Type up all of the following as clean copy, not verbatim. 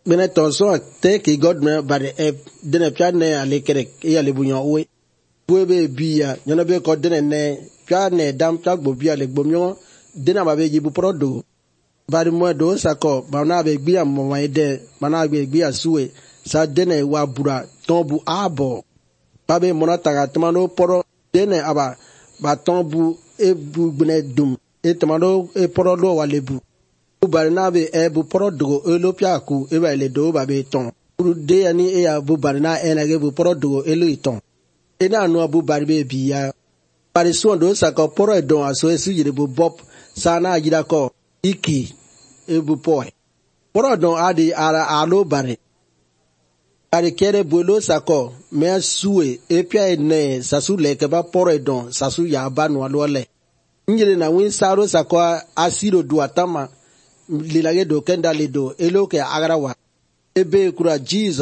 Mene tonso te ki God me bare e dene pya ne ale kerek e ale bunyo we be biya nyona be ko dene ne pya ne dam pya gbo biya le gbomyo dene ba be jibu prodo bari mo do sako ba na be biya mo wa de ba na be biya suwe sa dene wa bura tombu abo ba be mona taga tmano poro dene aba ba tombu e bu gbne dum e tmano e poro lo wa lebu bari na be e bu poro dogo e lo pya ku e ba le do ba be ton uru de ani e ya bu bari na e na ge bu poro dogo e lo iton e na no bu bari be biya bari so do sako poro e don aso e su yire bu bop sa na yira ko iki e bu poi poro don adi ara alo bari bari kere bu lo sako me suwe e pya e ne sasu le ke ba poro e don sasu ya ba no alo le nyire na win saro sako asiro du atama lilage do kenda lido eloke agarawa ebe kura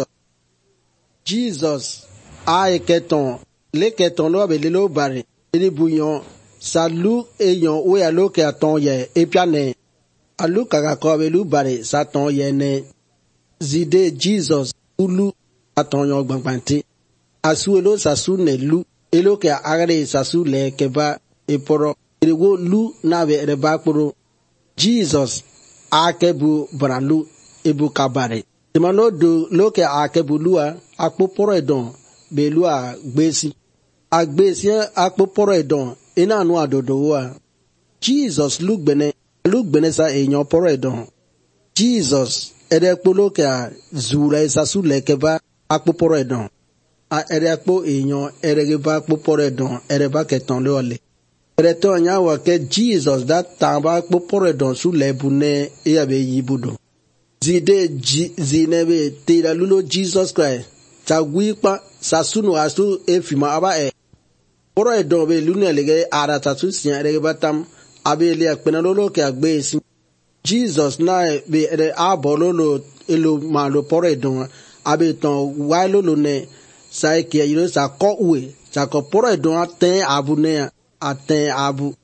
Jesus a keton le keton lo be lo bare ni buyon salu eyon we aloke aton ye epiane aluka ga ko be lu bare saton ye ne zide Jesus ulu aton yon gbangbante asu elo sasu ne lu eloke agare sasu le keba eporo ewo lu na be reba kporo Jesus akebu bralu ebu kabare timano do loke akebu lua akpoporo edon be lua gbesi agbesi akpoporo edon ina anu adodo wa Jesus lugbene sa enyo poro edon Jesus ede poloke a zura esasu lekeba akpoporo edon a ede akpo enyo eregeba akpoporo edon ereba keton le Reto nyawa ke Jesus that tamba popore don su lebune e abe yibudo. Zide zinebe tira lulo Jesus Christ. Tagwipa sasunu asu efima aba e. Poro e don be lune lege ara tatu siya rege batam abe le akpena lolo ke agbe esi. Jesus na be ere abo lolo elo malo poro e don abe ton wa lolo ne sa e kia yiro sa ko uwe. Sa ko poro e don aten abu ne aten abu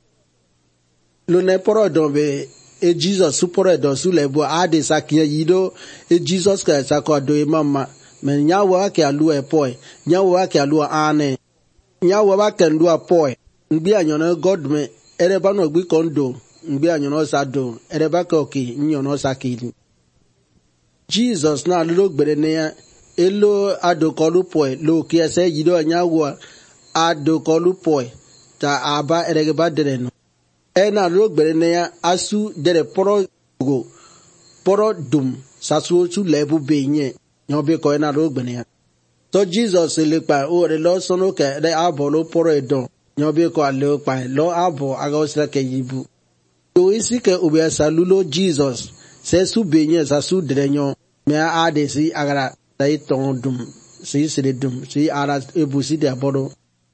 lo ne poro don be e Jesus su poro don su le bo ade sakiya yido e Jesus ka sako do e mama men nyawa ke alu e poi nyawa ke alu ane nyawa ba ke ndu apoi nbi anyona God me ere ba no gbi kondo nbi anyona sa do ere ba ko ki nyono sakili Jesus na lo gbere ne elo adokolu poi lo ki ese yido nyawa adokolu poi ta aba erege ba dereno ena lo gbere ne ya asu dere poro go poro dum sasu su lebu benye nyobe ko ena lo gbere ya so Jesus le pa o re lo sono ke de abo lo poro edon nyobe ko ale pa lo abo aga osira ke yibu to isi ke obe salu lo Jesus se su benye sasu derenyo me ade si agara dai ton dum si sire dum si ara ebusi de abodo